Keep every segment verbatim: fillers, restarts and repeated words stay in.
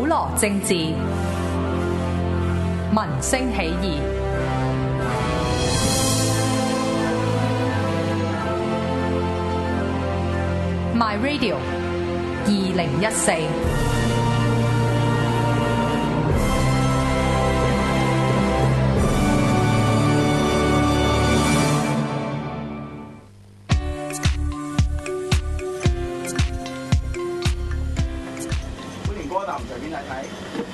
普羅政治，民聲起義。My Radio 二零一四。 歡迎光臨，隨便睇睇。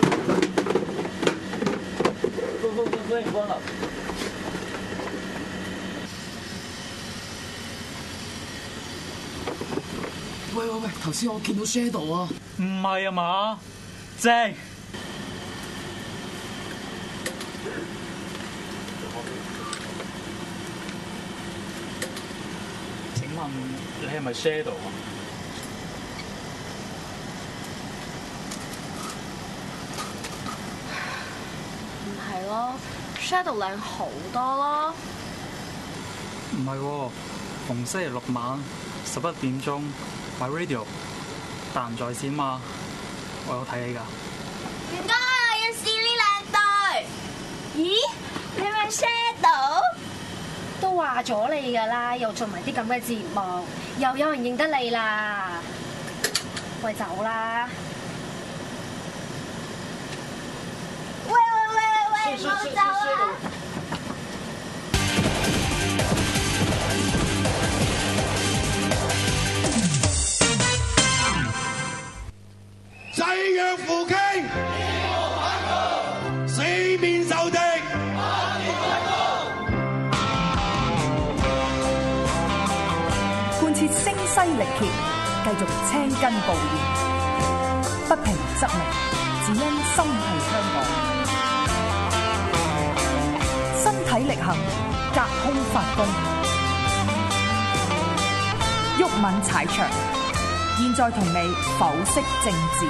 歡歡歡歡迎光臨。 喂喂喂！頭先我見到 Shadow 啊， 唔係啊嘛，正。請問你係咪 Shadow 啊？ 唔係咯 ，Shadow 靚好多咯。 唔係喎，逢星期六晚十一點鐘。My Radio 達仁在線嘛，我有睇你㗎。 唔該，我要試呢兩對。咦？你咪 Shadow？都話咗你㗎啦，又做埋啲咁嘅節目，又有人認得你啦。喂，走啦！喂喂喂喂喂，唔好走啊！ 誓約扶傾，四面受敵， 貫徹聲嘶力竭，繼續青筋暴現，不平則鳴，只因心繫香港。身體力行，隔空發功，毓民踩場。現在同你剖析政治。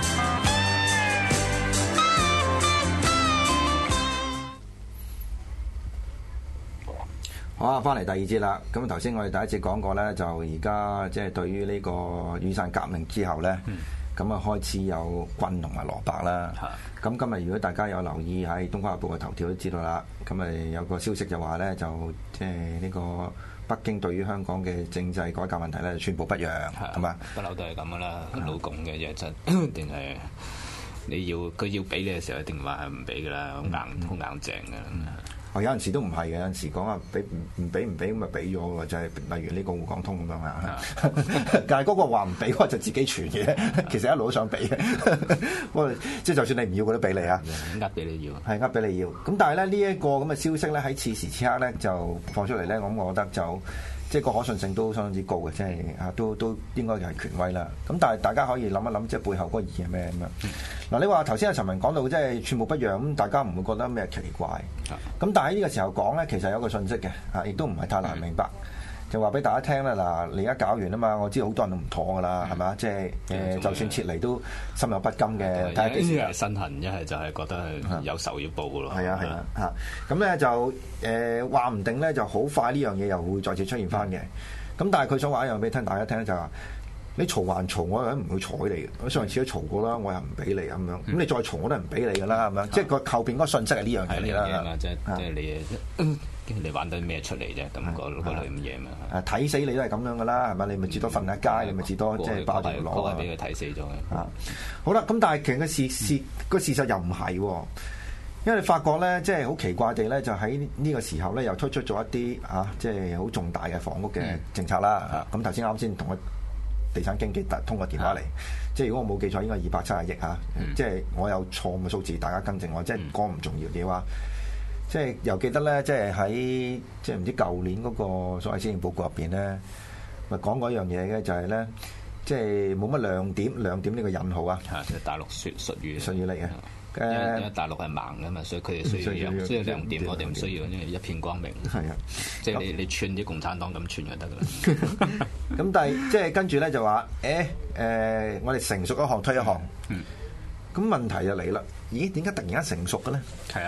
好啊，翻嚟第二節啦。咁頭先我哋第一節講過咧，就而家即係對於呢個雨傘革命之後咧，咁啊、嗯、開始有軍同埋蘿蔔啦。咁、嗯、今日如果大家有留意喺《東方日報》嘅頭條都知道啦。咁啊有個消息就話咧，就即係呢個。北京對於香港嘅政制改革問題咧，寸步不讓，係嘛？ 不嬲都係咁噶啦，老共嘅嘢真定係你要佢要俾你嘅時候，一定話係唔俾噶啦，好硬好硬淨嘅。 哦，有陣時都唔係嘅，有陣時講話俾唔唔俾唔俾咁咪俾咗喎，就係例如呢個滬港通咁樣啊。但係嗰個話唔俾，嗰就自己傳嘅，其實一路都想俾嘅。不過即係就算你唔要，佢都俾你啊。 呃俾你要， 係呃俾你要。咁但係咧呢一個咁嘅消息咧喺此時此刻咧就放出嚟咧，咁我覺得就即係個可信性都相當之高嘅，即係啊都都應該係權威啦。咁但係大家可以諗一諗，即係背後嗰個意義係咩咁樣？嗱、嗯，你話頭先阿陳文講到即係寸步不讓，咁大家唔會覺得咩奇怪。咁、嗯、但係喺呢個時候講咧，其實有個信息嘅，啊，亦都唔係太難明白。嗯、就話俾大家聽啦，嗱，你而家搞完啊嘛，我知道好多人都唔妥噶啦，係咪、嗯？即係誒，嗯、就算撤離都心有不甘嘅。睇下幾時係身痕，一係就係覺得係有仇要報噶咯。 係啊係啊嚇，咁咧就誒話唔定咧，就好快呢樣嘢又會再次出現翻嘅。咁、嗯、但係佢想話一樣俾聽大家聽就話。你嘈還嘈，我又唔會睬你嘅。我上次都嘈過啦，我又唔俾你咁樣。咁、嗯、你再嘈我都唔俾你噶啦，係咪？嗯、即係個後邊嗰個信息係呢樣嘢啦。 即係即係你你玩到咩出嚟啫？咁嗰嗰類咁嘢嘛。 啊睇死你都係咁樣噶啦，係咪？你咪至多瞓下街，嗯、你咪至多即係爆條腦啊！ 俾佢睇死咗嘅。 啊，好啦，咁但係其實個事事個事實又唔係喎，因為你發覺咧，即係好奇怪地咧，就喺呢個時候咧，又推出咗一啲啊，即係好重大嘅房屋嘅政策啦。咁頭先啱先同佢。地產經紀通過電話嚟，即係如果我冇記錯，應該二百七十億嚇，嗯、即係我有錯誤嘅數字，大家更正我，即係講唔重要嘅話，即係又記得咧，即係喺即係唔知舊年嗰個所謂施政報告入邊咧，咪講過一樣嘢嘅，就係咧，即係冇乜亮點，亮點呢個引號啊， 嚇，即係大陸説術語， 術語嚟嘅。 因為因為大陸係盲嘅嘛，所以佢哋需要有需要亮點，我哋唔需要，因為一片光明。 係啊， 即係你你串啲共產黨咁串就得噶啦。 咁但係即係跟住咧就話，誒誒，我哋成熟一項推一項。嗯。咁問題就嚟啦，咦？點解突然間成熟嘅咧？ 係啊。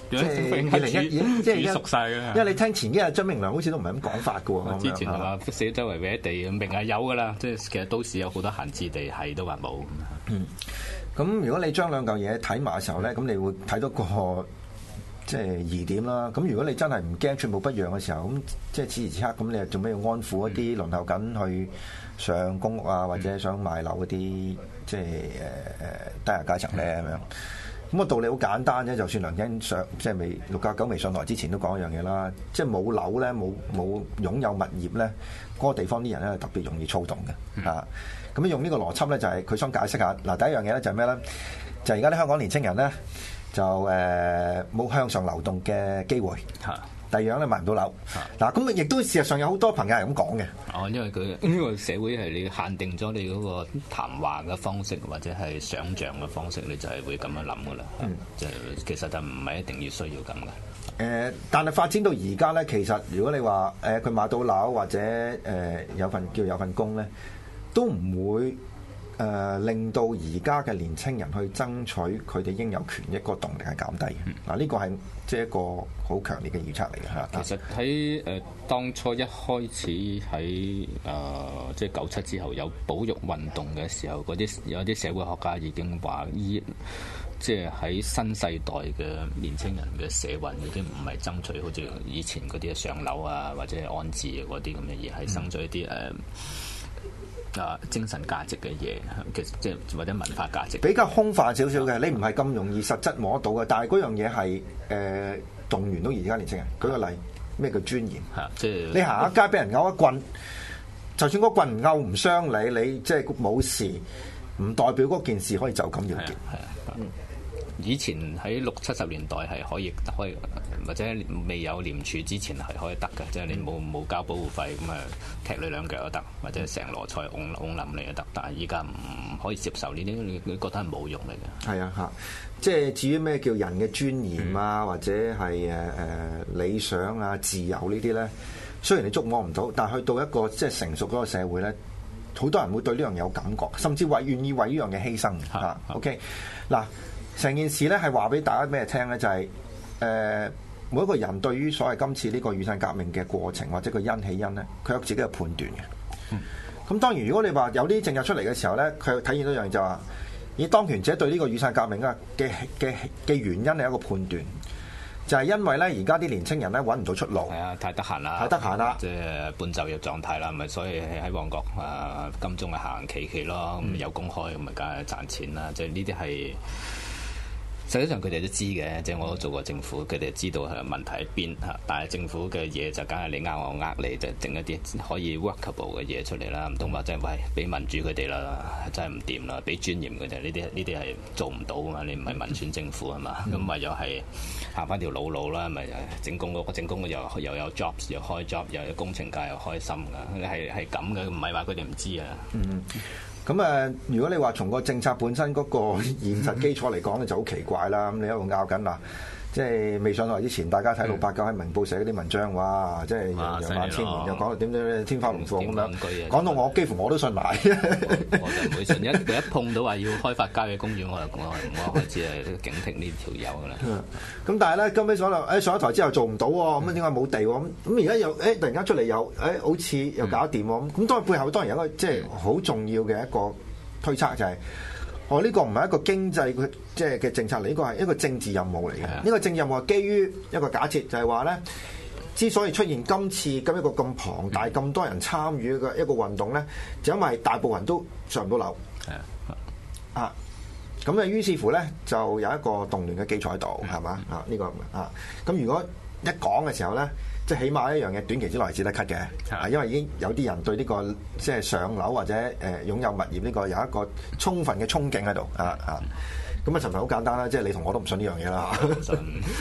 即係二零一已即係熟晒嘅。 因為你聽前幾日張明良好似都唔係咁講法嘅喎。 之前係嘛，死周圍搲地，明係有㗎啦。即係其實都市有好多閒置地，係都話冇。 嗯，咁如果你將兩嚿嘢睇埋嘅時候咧，咁你會睇到個即係疑點啦。咁如果你真係唔驚寸步不讓嘅時候，咁即係此時此刻，咁你又做咩要安撫一啲輪候緊去上公屋啊，或者想買樓嗰啲即係誒誒低下階層咧咁樣？咁個道理好簡單啫，就算梁振英上即係未六加九未上台之前都講一樣嘢啦，即係冇樓咧，冇冇擁有物業咧，嗰個地方啲人咧係特別容易躁動嘅啊！咁用呢個邏輯咧，就係佢想解釋下嗱，第一樣嘢咧就係咩咧？就係而家啲香港年青人咧就誒冇向上流動嘅機會。第二樣咧買唔到樓，嗱咁亦都事實上有好多朋友係咁講嘅。 哦，因為佢呢個社會係你限定咗你嗰個談話嘅方式或者係想像嘅方式，你就係會咁樣諗噶啦。嗯，就其實就唔係一定要需要咁嘅。誒、 呃，但係發展到而家咧，其實如果你話誒佢買到樓或者誒、呃、有份叫有份工咧，都唔會誒、呃、令到而家嘅年青人去爭取佢哋應有權益個動力係減低嘅。嗱、嗯，呢個係即係一個好強烈嘅預測嚟嘅嚇。 其實喺誒、呃、當初一開始喺誒、呃、即係九七之後有保育運動嘅時候，嗰啲有啲社會學家已經話依即係喺新世代嘅年青人嘅社運已經唔係爭取好似以前嗰啲上樓啊或者安置嗰啲咁嘅嘢，係爭取一啲誒。呃啊，精神價值嘅嘢，其實即係或者文化價值比較空泛少少嘅，你唔係咁容易實質摸得到嘅。但係嗰樣嘢係誒動員到而家年青人。舉個例，咩叫尊嚴？ 係即係你行下街俾人勾一棍，就算嗰棍唔勾唔傷你，你即係冇事，唔代表嗰件事可以就咁完結。係啊。嗯以前喺六七十年代係可以可以，或者未有廉署之前係可以得嘅，即係你冇冇交保護費咁啊，踢你兩腳都得，或者成籮菜㧬㧬冧你都得。但係依家唔可以接受呢啲，你你覺得係侮辱嚟嘅。 係啊嚇，即係至於咩叫人嘅尊嚴啊，嗯、或者係誒誒理想啊、自由呢啲咧，雖然你捉摸唔到，但係去到一個即係成熟嗰個社會咧，好多人會對呢樣嘢有感覺，甚至為願意為呢樣嘢犧牲嚇。啊、OK 嗱。成件事咧係話俾大家咩聽咧？就係、是、誒、呃、每一個人對於所謂今次呢個雨傘革命嘅過程或者個因起因咧，佢有自己嘅判斷嘅。咁、嗯、當然，如果你話有啲政策出嚟嘅時候咧，佢體現到一樣就話、是，以當權者對呢個雨傘革命嘅嘅嘅嘅原因係一個判斷，就係、是、因為咧而家啲年青人咧揾唔到出路。係啊，太得閒啦， 太得閒啦， 即係半就業狀態啦，咪所以喺旺角啊、金鐘啊行企企咯，咁、嗯、有工開咁咪梗係賺錢啦。即係呢啲係。實際上佢哋都知嘅，即係我都做過政府，佢哋知道係問題喺邊嚇。但係政府嘅嘢就梗係你呃我呃你，就整一啲可以 workable 嘅嘢出嚟啦。唔通話即係喂俾民主佢哋啦，真係唔掂啦，俾尊嚴佢哋呢啲呢啲係做唔到啊嘛！你唔係民選政府啊嘛，咁咪又係行翻條老路啦，咪整工嗰整工又又有 jobs 又開 job， 又有工程界又開心㗎，係係咁嘅，唔係話佢哋唔知啊。嗯。 咁誒，如果你話從個政策本身嗰個現實基礎嚟講咧，就好奇怪啦。咁你一路拗緊嗱，即係未上台之前，大家睇六八九喺明報寫嗰啲文章，哇！即係陽萬千年，又講到點點天花龍鳳咁樣，講到我幾乎我都信埋。 我就唔會信，一佢一碰到話要開發郊野公園，我就我我開始係警惕呢條友噶啦。 咁但係咧，今尾上台誒上咗台之後做唔到喎，咁點解冇地喎？咁咁而家又誒突然間出嚟又誒好似又搞掂喎？咁咁當然背後當然有一個即係好重要嘅一個推測就係、是。我呢、哦這個唔係一個經濟嘅即係嘅政策嚟，呢、這個係一個政治任務嚟嘅。呢的個政治任務係基於一個假設，就係話咧，之所以出現今次咁一個咁龐大、咁、嗯、多人參與嘅一個運動咧，就因為大部分人都上唔到樓。係的啊，咁啊，於是乎咧就有一個動亂嘅基礎喺度，係嘛、嗯、啊？呢、這個啊，咁如果一講嘅時候咧。即係起碼一樣嘢，短期之內係只得 cut 嘅，啊，因為已經有啲人對呢、這個即係上樓或者誒、呃、擁有物業呢個有一個充分嘅憧憬喺度，啊啊，咁啊，陳凡好簡單啦，即係你同我都唔信呢樣嘢啦，唔信，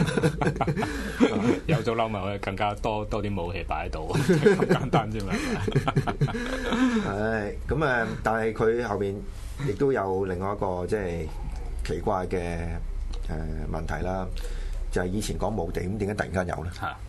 有咗樓咪可以更加多多啲武器擺喺度，咁簡單啫嘛。 係咁誒，但係佢後邊亦都有另外一個即係奇怪嘅誒問題啦，就係、是、以前講冇地，咁點解突然間有咧？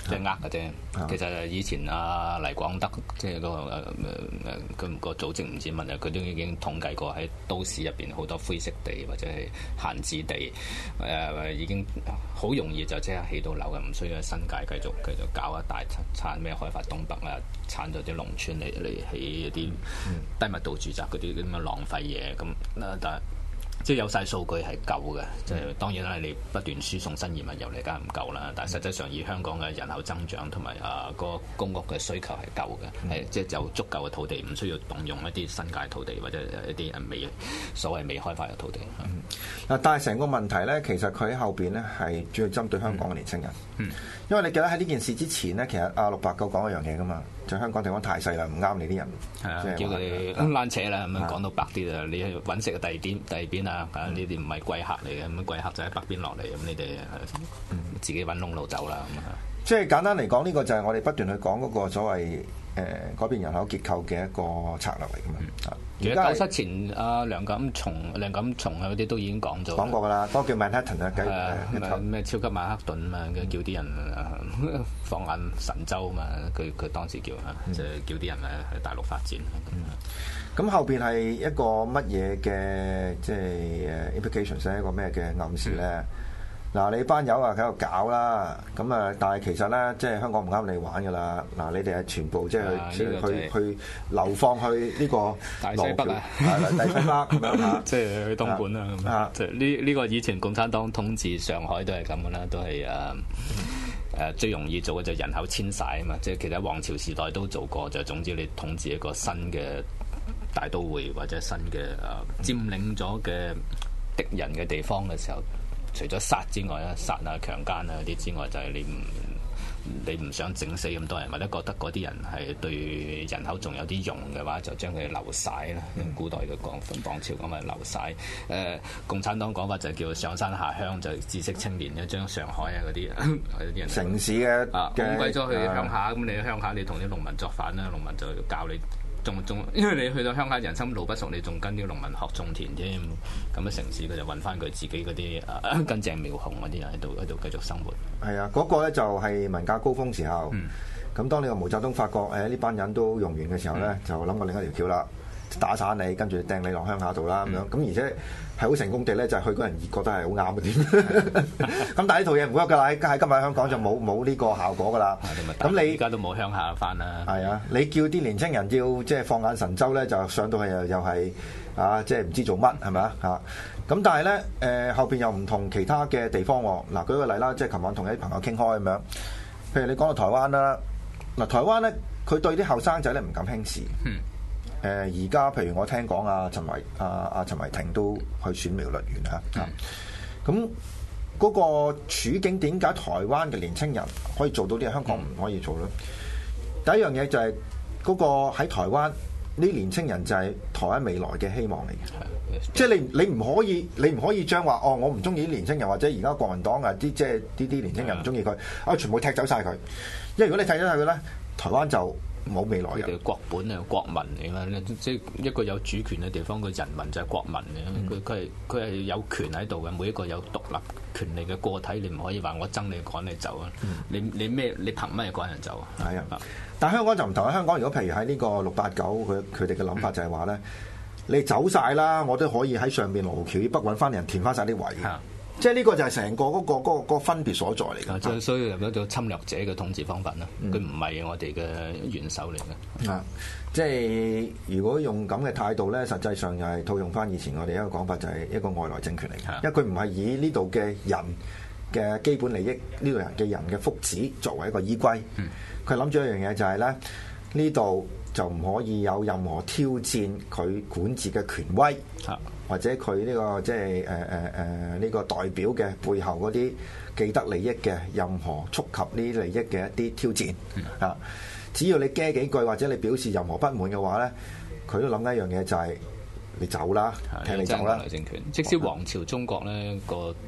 即係呃嘅啫。其實以前阿黎廣德即係嗰個誒誒佢個組織唔知乜啊，佢都已經統計過喺都市入邊好多灰色地或者係閒置地誒、呃，已經好容易就即刻起到樓嘅，唔需要喺新界繼續繼續搞一大鏟咩開發東北啊，鏟咗啲農村嚟嚟起一啲低密度住宅嗰啲咁嘅浪費嘢咁，但係。即係有晒數據係夠嘅，即係當然啦，你不斷輸送新移民入嚟，梗係唔夠啦。但係實際上以香港嘅人口增長同埋啊個公屋嘅需求係夠嘅，係即係有足夠嘅土地，唔需要動用一啲新界土地或者一啲未所謂未開發嘅土地。嗱、 嗯，但係成個問題咧，其實佢喺後邊咧係主要針對香港嘅年輕人。嗯，因為你記得喺呢件事之前咧，其實阿六八九講一樣嘢噶嘛，就香港地方太細啦，唔啱你啲人。係啊，叫佢拉扯啦，咁樣講到白啲啊，你去揾食嘅第二邊第二邊啊，呢啲唔係貴客嚟嘅，咁貴客就喺北邊落嚟，咁你哋自己揾窿路走啦咁啊。即係簡單嚟講，呢、這個就係我哋不斷去講嗰個所謂誒、呃、改變人口結構嘅一個策略嚟㗎嘛。 其實九七前阿梁錦松、梁錦松啊嗰啲都已經講咗。 講過㗎啦，嗰個叫 Manhattan 啊， 咩超級曼克頓嘛，叫啲人放眼神州嘛，佢佢當時叫啊，就係、叫啲人喺大陸發展。 咁、嗯、後邊係一個乜嘢嘅即係誒 implications 一個咩嘅暗示咧？嗱、嗯，你班友啊喺度搞啦，咁啊，但係其實咧，即係香港唔啱你玩噶啦。嗱，你哋係全部即係去去、就係、去流放去呢個大西北啊， 大西北咁樣嚇， 即係去東莞啦咁啊。即係呢呢個以前共產黨統治上海都係咁噶啦，都係誒誒最容易做嘅就係人口遷徙啊嘛。即係其實皇朝時代都做過，就總之你統治一個新嘅大都會或者新嘅誒佔領咗嘅敵人嘅地方嘅時候。除咗殺之外咧，殺啊、強姦啊嗰啲之外，就係、是、你唔你唔想整死咁多人，或者覺得嗰啲人係對人口仲有啲用嘅話，就將佢流徙啦。嗯、古代嘅講法，唐朝講話流徙。誒、呃，共產黨講法就叫上山下鄉，就知識青年咧，將上海啊嗰啲啲人城市嘅啊，趕鬼咗去鄉下，咁、啊、你去鄉下你同啲農民作反啦，農民就教你。仲仲，因為你去到鄉下人生路不熟，你仲跟啲農民學種田添。咁嘅城市佢就揾翻佢自己嗰啲啊根正苗紅嗰啲人喺度喺度繼續生活。係啊，嗰、那個咧就係文革高峰時候。咁、嗯、當你個毛澤東發覺誒呢班人都用完嘅時候咧，嗯、就諗過另一條橋啦，打散你，跟住掟你落鄉下度啦咁樣。咁、嗯、而且係好成功地咧，就係、是、去嗰人覺得係好啱嘅點。咁但係呢套嘢唔 work 㗎啦，喺喺今日香港就冇冇呢個效果㗎啦。咁你而家都冇鄉下翻啦。 係啊，你叫啲年青人要即係放眼神州咧，就上到去又又係啊，即係唔知做乜係咪啊嚇？咁但係咧誒後邊又唔同其他嘅地方喎。嗱舉個例啦，即係琴晚同啲朋友傾開咁樣。譬如你講到台灣啦，嗱台灣咧佢對啲後生仔咧唔敢輕視。嗯。誒而家譬如我聽講啊，陳維啊啊陳維霆都去選苗栗縣嚇，咁嗰、嗯嗰個處境點解台灣嘅年青人可以做到啲香港唔可以做咧？嗯、第一樣嘢就係嗰個喺台灣呢年青人就係台灣未來嘅希望嚟嘅，即係你你唔可以你唔可以將話哦我唔中意啲年青人或者而家國民黨啊啲即係啲啲年青人唔中意佢啊全部踢走晒佢，因為如果你踢走晒佢咧，台灣就冇未來嘅。 國本啊，國民嚟嘛，即係一個有主權嘅地方，個人民就係國民嘅。佢佢係佢係有權喺度嘅，每一個有獨立權利嘅個體，你唔可以話我憎你趕你走啊！嗯、你你咩？你憑咩趕人走啊？ 係啊！但香港就唔同啊！香港如果譬如喺呢個六八九，佢佢哋嘅諗法就係話咧，嗯、你走晒啦，我都可以喺上邊羅湖橋以北揾翻人填翻晒啲位。即係呢個就係成個嗰、嗰個嗰、嗰個嗰個分別所在嚟嘅。 即所以入咗做侵略者嘅統治方法啦。佢唔係我哋嘅元首嚟嘅。 啊、嗯，即係如果用咁嘅態度咧，實際上又係套用翻以前我哋一個講法，就係一個外來政權嚟嘅。因為佢唔係以呢度嘅人嘅基本利益，呢度人嘅人嘅福祉作為一個依歸。佢諗咗一樣嘢就係咧，呢度就唔可以有任何挑戰佢管治嘅權威。啊或者佢呢、這個即係誒誒誒呢個代表嘅背後嗰啲既得利益嘅任何觸及呢啲利益嘅一啲挑戰啊！嗯、只要你驚幾句或者你表示任何不滿嘅話咧，佢都諗緊一樣嘢就係你走啦，聽你走啦。 政權，即使皇朝中國咧個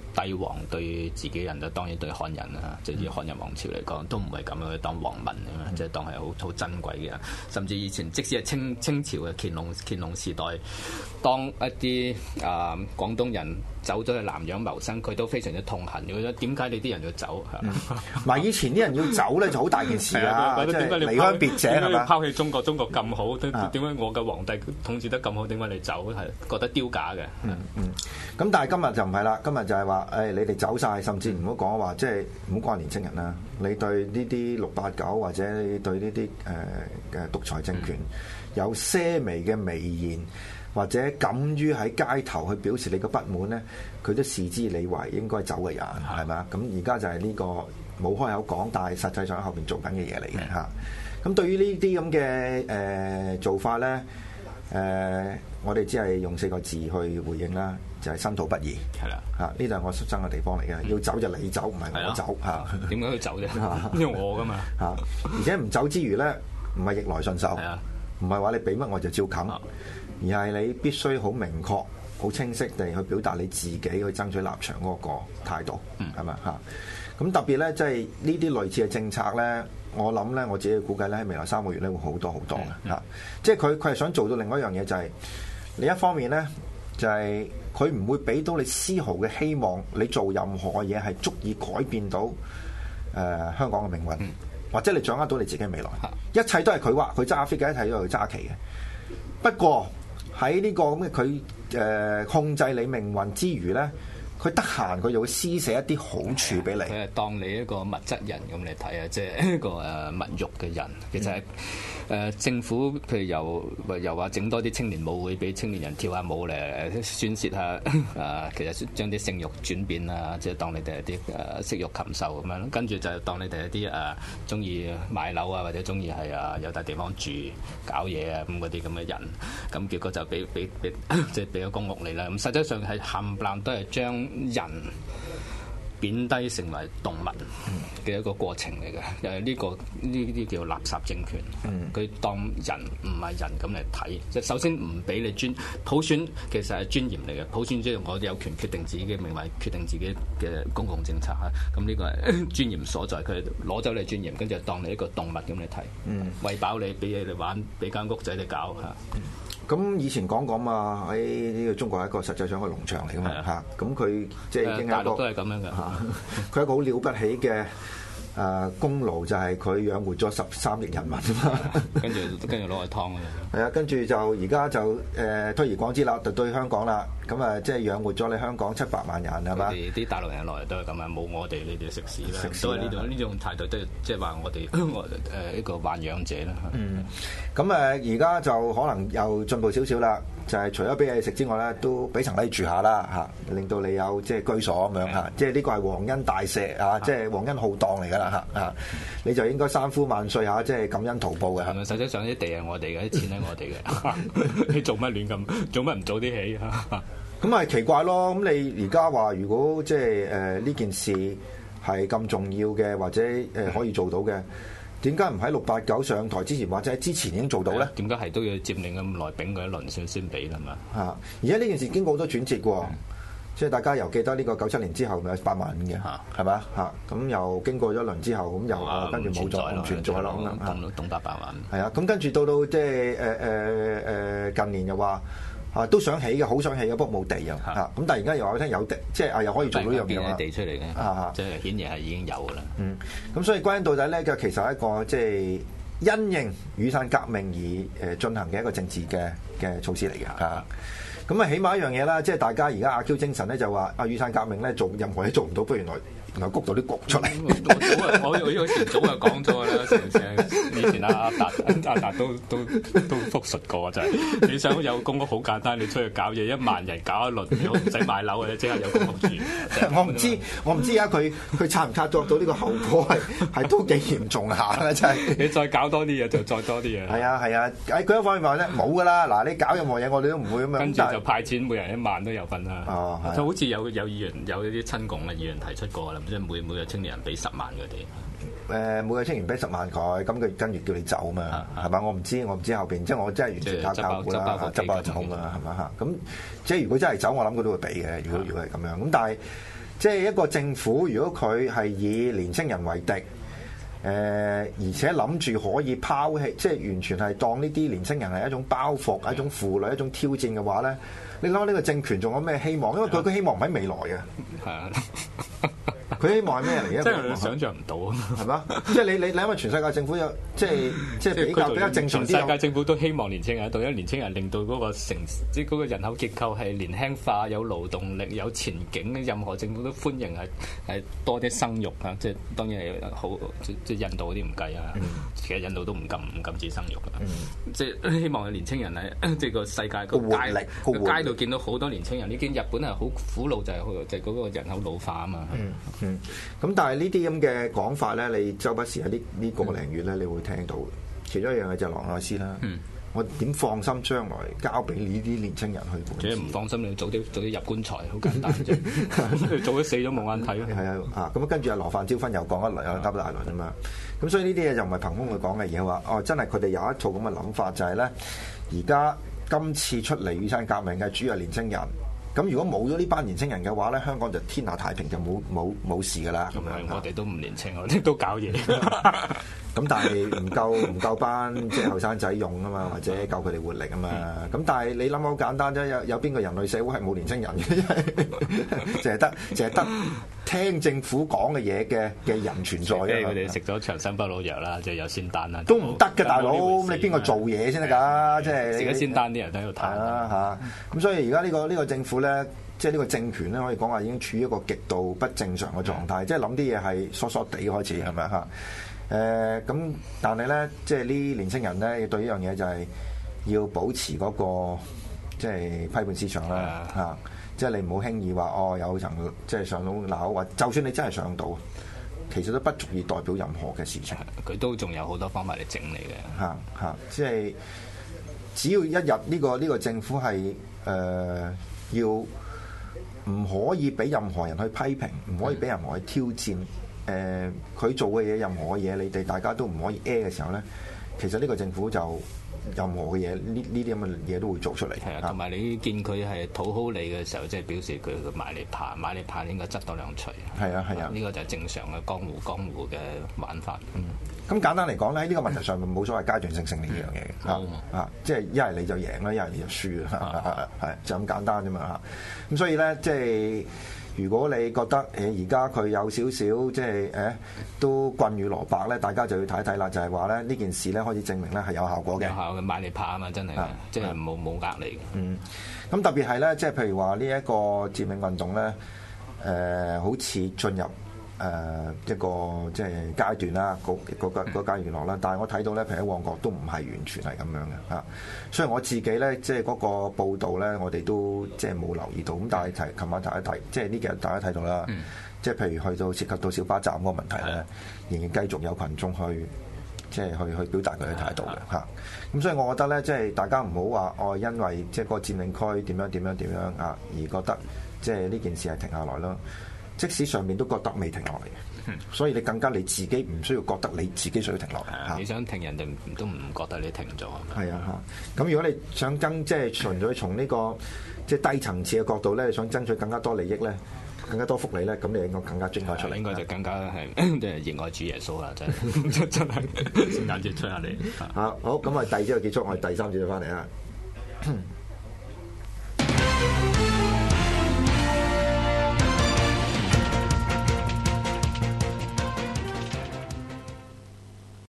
帝王對自己人，就當然對漢人啦，即係以漢人王朝嚟講，都唔係咁樣去當皇民嘅嘛，即係當係好好珍貴嘅人。甚至以前即使係清清朝嘅乾隆乾隆時代，當一啲啊、呃、廣東人走咗去南洋謀生，佢都非常之痛恨。佢覺得點解你啲人要走？ 嗱、嗯，以前啲人要走咧就好大件事啊！即係離鄉別井係嘛？ 拋棄中國，中國咁好，點解我嘅皇帝統治得咁好？點解你走？係覺得丟架嘅。 嗯嗯。咁但係今日就唔係啦，今日就係話誒，你哋走晒，甚至唔好講話，即係唔好講年青人啦。你對呢啲六八九或者你對呢啲誒嘅獨裁政權有些微嘅微言，或者敢於喺街頭去表示你嘅不滿咧，佢都視之你為應該走嘅人，係咪啊？咁而家就係呢個冇開口講，但係實際上喺後邊做緊嘅嘢嚟嘅嚇。咁對於呢啲咁嘅誒做法咧，誒、呃、我哋只係用四個字去回應啦。就係身土不易，係啦嚇，呢度係我出生嘅地方嚟嘅，嗯、要走就你走，唔係我走嚇。點解要走啫？因為我噶嘛嚇，而且唔走之餘咧，唔係逆來順受，唔係話你俾乜我就照啃，的而係你必須好明確、好清晰地去表達你自己去爭取立場嗰個態度，係咪嚇？咁特別咧，即係呢啲類似嘅政策咧，我諗咧，我自己估計咧，喺未來三個月咧會好多好多嘅嚇。即係佢佢係想做到另外一樣嘢，就係、是、你一方面咧。就係佢唔會俾到你絲毫嘅希望，你做任何嘢係足以改變到誒、呃、香港嘅命運，嗯、或者你掌握到你自己嘅未來。嗯、一切都係佢話，佢揸飛機，一切都係佢揸旗嘅。不過喺呢個咁嘅佢誒控制你命運之餘咧，佢得閒佢就會施捨一啲好處俾你。佢係當你一個物質人咁嚟睇啊，即係一個誒物欲嘅人。其實係誒、呃、政府譬如又又話整多啲青年舞會俾青年人跳下舞嚟宣泄下啊，其實將啲性慾轉變啊，即係當你哋一啲誒色慾禽獸咁樣。跟住就當你哋一啲誒中意買樓啊，或者中意係啊有笪地方住搞嘢啊咁嗰啲咁嘅人。咁結果就俾俾俾即係俾咗公屋你啦。咁實際上係冚唪唥都係將人貶低成為動物嘅一個過程嚟嘅，誒呢個呢啲叫垃圾政權，佢、嗯、當人唔係人咁嚟睇，即係首先唔俾你尊普選，其實係尊嚴嚟嘅，普選即係我哋有權決定自己嘅命運，決定自己嘅公共政策嚇，咁呢個係尊嚴所在，佢攞走你尊嚴，跟住當你一個動物咁嚟睇，嗯、餵飽你，俾嘢你玩，俾間屋仔你搞嚇。咁、嗯、以前講講嘛，喺呢個中國係一個實際上一個農場嚟噶嘛嚇，咁佢即係已經係一個大陸都係咁樣嘅嚇，佢係一個好了不起嘅誒功勞，就係佢養活咗十三億人民啊嘛，跟住跟住攞去劏嘅。係啊，跟住就而家就誒、呃、推而廣之啦，就對香港啦，咁啊即係養活咗你香港七百萬人係嘛？啲大陸人落嚟都係咁啊，冇我哋呢啲食肆啦，食肆都係呢種呢種態度，都即係話我哋誒一個豢養者啦。嗯，咁誒而家就可能又進步少少啦，就係、是、除咗俾你食之外咧，都俾層樓住下啦嚇，令到你有即係居所咁樣嚇，即係呢個係皇恩大赦啊，即係皇恩浩蕩嚟㗎啦嚇啊！你就應該三呼萬歲嚇，即係感恩圖報嘅。係咪？實際上啲地係我哋嘅，啲錢係我哋嘅。你做乜亂咁？做乜唔早啲起嚇？咁係奇怪咯。咁你而家話如果即係誒呢件事係咁重要嘅，或者誒、呃、可以做到嘅，點解唔喺六八九上台之前，或者喺之前已經做到咧？點解係都要佔領咁耐，丙佢一輪先先俾啦嘛？嚇！而家呢件事經過好多轉折喎。嗯即係大家又記得呢個九七年之後咪有八萬五嘅，係咪啊？咁又經過咗一輪之後，咁又跟住冇咗，唔存在咯咁樣嚇。東北八萬。係啊，咁跟住到到即係誒誒誒近年又話啊都想起嘅，好想起嘅，不過冇地啊嚇。咁但係而家又話俾聽有地，即係啊又可以做到呢樣嘢啊。地出嚟嘅，啊即係顯然係已經有㗎啦。嗯，咁所以歸根到底咧，就其實係一個即係因應雨傘革命而誒進行嘅一個政治嘅嘅措施嚟嘅嚇。咁啊，起碼一樣嘢啦，即係大家而家阿 Q 精神咧，就話啊雨傘革命咧做任何嘢做唔到，不如原來原來谷到啲谷出嚟。我我我前早就講咗啦，成成以前阿阿達阿達都都都復述過，就係你想有公屋好簡單，你出去搞嘢，一萬人搞一輪，唔使買樓嘅，即刻有公屋住。我唔知我唔知而家佢佢察唔察覺到呢個後果係係都幾嚴重下嘅，真係。你再搞多啲嘢就再多啲嘢。係啊係啊，喺佢一方面話咧冇㗎啦，嗱你搞任何嘢我哋都唔會咁樣。跟住就派錢，每人一萬都有份啦。哦，就好似有有議員有啲親共嘅議員提出過啦，即係每每個青年人俾十萬佢哋。誒，每個青年俾十萬佢，咁佢跟住叫你走嘛，係嘛？我唔知我唔知後邊，即係我真係完全靠靠估啦，執包走嘛，係嘛嚇？咁即係如果真係走，我諗佢都會俾嘅。如果如果係咁樣，咁但係即係一個政府，如果佢係以年青人為敵，誒、呃、而且諗住可以拋棄，即係完全係當呢啲年青人係一種包袱、的一種負累、一種挑戰嘅話咧，你諗下呢個政權仲有咩希望？因為佢佢希望唔喺未來嘅。係啊。佢希望係咩嚟嘅？ 即係想像唔到， 係嘛？即係你你你因為全世界政府有即係即係比較比較正常啲。 全世界政府都希望年青人喺度，因為年青人令到嗰個城即係嗰個人口結構係年輕化、有勞動力、有前景。任何政府都歡迎係係多啲生育啊！即係當然係好，即係印度嗰啲唔計啊。嗯、其實印度都唔禁唔禁止生育啊。嗯、即係希望年青人係即係個世界個活力個街度見到好多年青人。呢見日本係好苦惱就係就係嗰個人口老化啊嘛。 嗯嗯，咁但係呢啲咁嘅講法咧，你周不時喺呢呢個零月咧，你會聽到。其中一樣嘢就係朗內斯啦。嗯、我點放心將來交俾呢啲年青人去管治？ 即係唔放心，你早啲早啲入棺材，好簡單啫。早啲死咗冇眼睇咯。 係啊，啊咁跟住阿羅范椒芬又講一輪，又噏大輪啊嘛。咁所以呢啲嘢就唔係憑空去講嘅嘢，話哦，真係佢哋有一套咁嘅諗法，就係咧，而家今次出嚟雨傘革命嘅主要係年青人。咁如果冇咗呢班年青人嘅話咧，香港就天下太平，就冇冇冇事噶啦。咁樣我哋都唔年青，我哋都搞嘢。 咁但係唔夠唔夠班即係後生仔用啊嘛，或者夠佢哋活力啊嘛。咁但係你諗好簡單啫，有有邊個人類社會係冇年青人嘅？淨係得淨係得聽政府講嘅嘢嘅嘅人存在啊！ 佢哋食咗長生不老藥啦，即係有仙丹啦。 都唔得嘅，大佬，你邊個做嘢先得㗎？即係食咗仙丹啲人喺度睇啦嚇。咁所以而家呢個呢個政府咧，即係呢個政權咧，可以講話已經處於一個極度不正常嘅狀態，即係諗啲嘢係疏疏地開始係咪嚇？誒咁、呃，但係咧，即係呢年青人咧，對呢樣嘢就係要保持嗰、那個即係批判思想啦嚇、啊，即係你唔好輕易話哦有層即係上到樓，或就算你真係上到，其實都不足以代表任何嘅事情。 佢都仲有好多方法嚟整你嘅嚇嚇，即係只要一日呢、這個呢、這個政府係誒、呃、要唔可以俾任何人去批評，唔可以俾任何人去挑戰。誒佢、呃、做嘅嘢，任何嘅嘢，你哋大家都唔可以 A 嘅時候咧，其實呢個政府就任何嘅嘢，呢呢啲咁嘅嘢都會做出嚟。 係啊，同埋你見佢係討好你嘅時候，即係表示佢佢買你怕，買你怕應該執多兩錘。係啊係啊，呢個就係正常嘅江湖江湖嘅玩法。 嗯，咁簡單嚟講咧，喺呢個問題上面冇所謂階段性勝利呢樣嘢嘅嚇啊，即係一係你就贏啦，一係你就輸啦，係就咁簡單啫嘛嚇。咁所以咧，即係。如果你覺得誒而家佢有少少即係誒都棍與蘿蔔咧，大家就要睇睇啦。就係話咧呢件事咧開始證明咧係有效果嘅。 有效嘅買嚟拍啊嘛，真係，即係冇冇呃你嘅。 嗯，咁特別係咧，即係譬如話呢一個佔領運動咧，誒、呃、好似進入誒、呃、一個即係階段啦，嗰嗰個嗰階段落啦。但係我睇到咧，譬如喺旺角都唔係完全係咁樣嘅嚇。所以我自己咧，即係嗰個報導咧，我哋都即係冇留意到。咁但係提琴晚睇一睇，即係呢幾日大家睇到啦。嗯、即係譬如去到涉及到小巴站嗰個問題咧，仍然繼續有群眾去即係去去表達佢嘅態度嘅嚇。咁所以我覺得咧，即係大家唔好話哦，因為即係個佔領區點樣點樣點樣啊，而覺得即係呢件事係停下來咯。即使上面都覺得未停落嚟嘅，嗯、所以你更加你自己唔需要覺得你自己需要停落嚟。 啊、你想停人哋都唔覺得你停咗。 係啊嚇，咁如果你想爭即係純粹從呢、這個即係低層次嘅角度咧，你想爭取更加多利益咧，更加多福利咧，咁你應該更加精彩出嚟。 應該就更加係即係熱愛主耶穌啦，真係真係聖誕節出下嚟。 嚇好，咁我哋第二節就結束，我哋第三節就翻嚟啦。